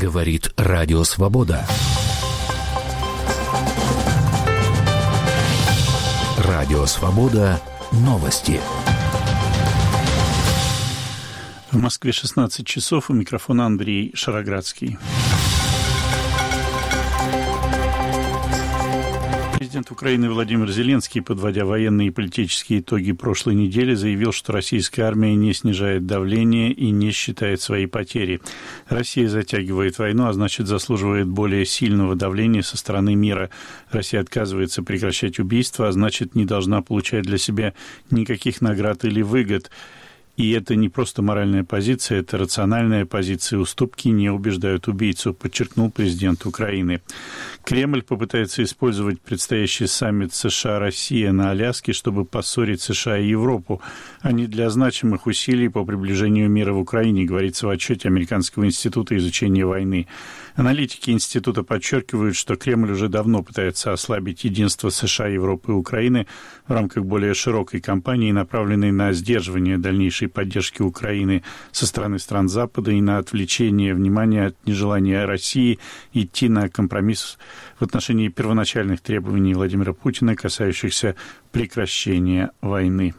Говорит Радио Свобода. Радио Свобода. Новости. В Москве 16 часов. У микрофона Андрей Шароградский. Президент Украины Владимир Зеленский, подводя военные и политические итоги прошлой недели, заявил, что российская армия не снижает давление и не считает свои потери. Россия затягивает войну, а значит, заслуживает более сильного давления со стороны мира. Россия отказывается прекращать убийства, а значит, не должна получать для себя никаких наград или выгод. И это не просто моральная позиция, это рациональная позиция. Уступки не убеждают убийцу, подчеркнул президент Украины. Кремль попытается использовать предстоящий саммит США-Россия на Аляске, чтобы поссорить США и Европу, а не для значимых усилий по приближению мира в Украине, говорится в отчете Американского института изучения войны. Аналитики института подчеркивают, что Кремль уже давно пытается ослабить единство США, Европы и Украины в рамках более широкой кампании, направленной на сдерживание дальнейшей поддержки Украины со стороны стран Запада и на отвлечение внимания от нежелания России идти на компромисс в отношении первоначальных требований Владимира Путина, касающихся прекращения войны.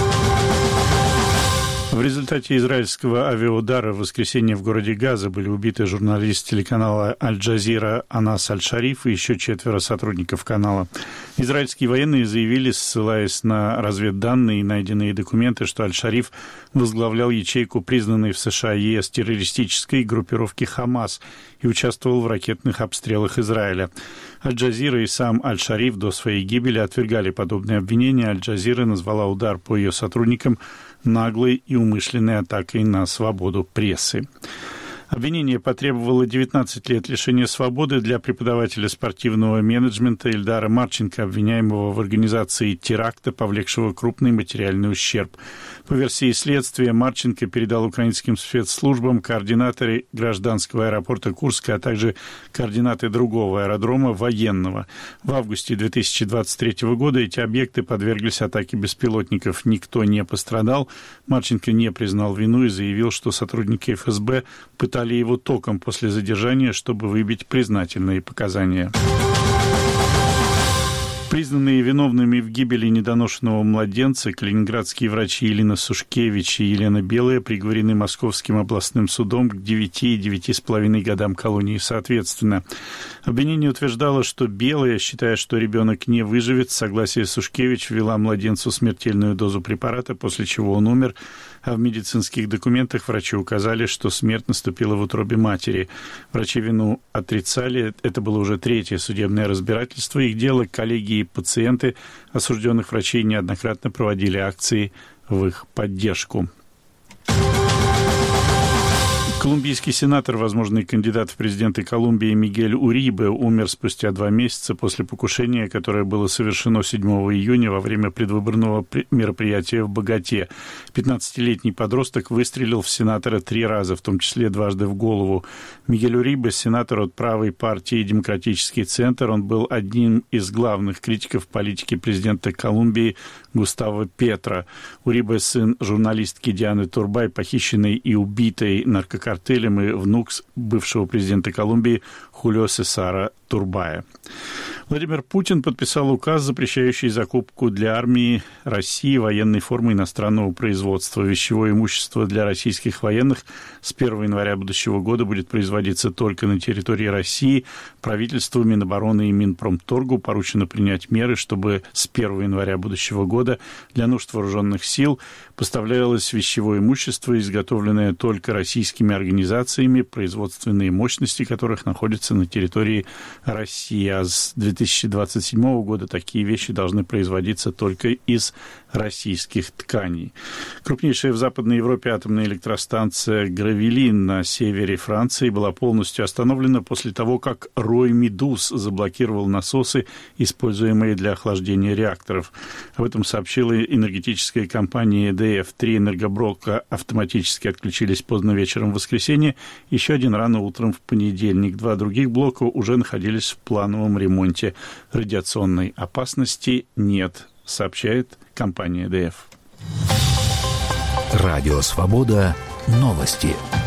В результате израильского авиаудара в воскресенье в городе Газа были убиты журналист телеканала «Аль-Джазира» Анас Аль-Шариф и еще 4 сотрудников канала. Израильские военные заявили, ссылаясь на разведданные и найденные документы, что Аль-Шариф возглавлял ячейку, признанной в США и ЕС террористической группировки «Хамас», и участвовал в ракетных обстрелах Израиля. Аль-Джазира и сам Аль-Шариф до своей гибели отвергали подобные обвинения. Аль-Джазира назвала удар по ее сотрудникам наглой и умышленной атакой на свободу прессы. Обвинение потребовало 19 лет лишения свободы для преподавателя спортивного менеджмента Ильдара Марченко, обвиняемого в организации теракта, повлекшего крупный материальный ущерб. По версии следствия, Марченко передал украинским спецслужбам координаты гражданского аэропорта Курска, а также координаты другого аэродрома военного. В августе 2023 года эти объекты подверглись атаке беспилотников. Никто не пострадал. Марченко не признал вину и заявил, что сотрудники ФСБ пытались его током после задержания, чтобы выбить признательные показания. Признанные виновными в гибели недоношенного младенца калининградские врачи Елена Сушкевич и Елена Белая приговорены Московским областным судом к 9 и 9,5 годам колонии соответственно. Обвинение утверждало, что Белая, считая, что ребенок не выживет, с согласия Сушкевич ввела младенцу смертельную дозу препарата, после чего он умер, а в медицинских документах врачи указали, что смерть наступила в утробе матери. Врачи вину отрицали. Это было уже 3-е судебное разбирательство их дела. Коллеги и пациенты осужденных врачей неоднократно проводили акции в их поддержку. Колумбийский сенатор, возможный кандидат в президенты Колумбии Мигель Урибе, умер спустя 2 месяца после покушения, которое было совершено 7 июня во время предвыборного мероприятия в Боготе. 15-летний подросток выстрелил в сенатора 3 раза, в том числе дважды в голову. Мигель Урибе, сенатор от правой партии «Демократический центр», он был одним из главных критиков политики президента Колумбии Густаво Петро. Урибе, сын журналистки Дианы Турбай, похищенной и убитой наркокартелем, и внук бывшего президента Колумбии Хулио Сесара Турбая. Владимир Путин подписал указ, запрещающий закупку для армии России военной формы иностранного производства. Вещевое имущество для российских военных с 1 января будущего года будет производиться только на территории России. Правительству, Минобороны и Минпромторгу поручено принять меры, чтобы с 1 января будущего года для нужд вооруженных сил поставлялось вещевое имущество, изготовленное только российскими организациями, производственные мощности которых находятся на территории России. А с 2027 года такие вещи должны производиться только из российских тканей. Крупнейшая в Западной Европе атомная электростанция Гравелин на севере Франции была полностью остановлена после того, как рой медуз заблокировал насосы, используемые для охлаждения реакторов. Об этом сообщила энергетическая компания EDF. 3 энергоблока автоматически отключились поздно вечером в воскресенье, еще один рано утром в понедельник. 2 других блока уже находились в плановом ремонте. Радиационной опасности нет, сообщает компания EDF. Радио Свобода. Новости.